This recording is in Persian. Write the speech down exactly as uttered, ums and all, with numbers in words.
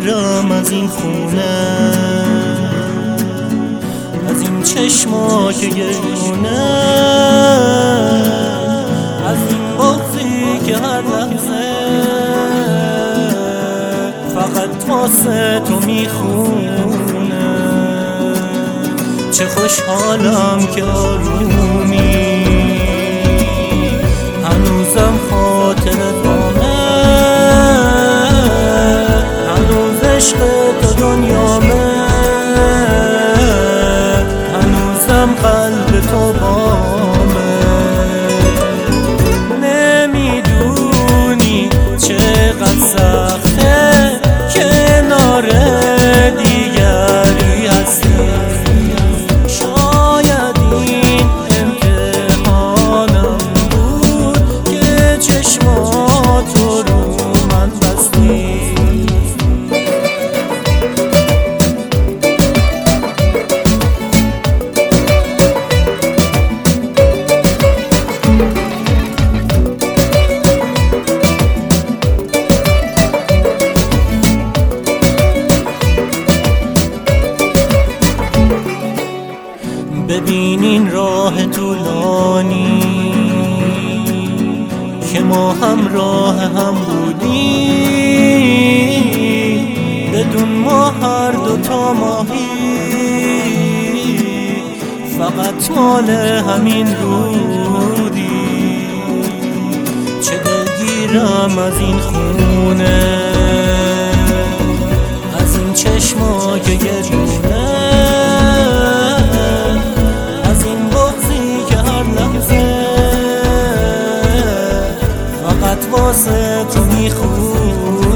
بگیرم از این خونه، از این چشما که گریونه، از این بغضی که هر لحظه فقط واسه تو میخونه. چه خوشحالم که آرومی هنوزم خاطرت بامه، هنوز عشق تو دنیامه، هنوزم قلب تو بامه. نمیدونی چقدر سخته کنار دیگری هستی، شاید این امتحانم بود که چشماتو رو من بستی. ببینین راه طولانی که ما هم راه هم بودیم، بدون ما هر دوتا ماهی فقط مال همین رودی. چه دلگیرم از این خونه، از این چشما که گریونه، واسه تو میخونه.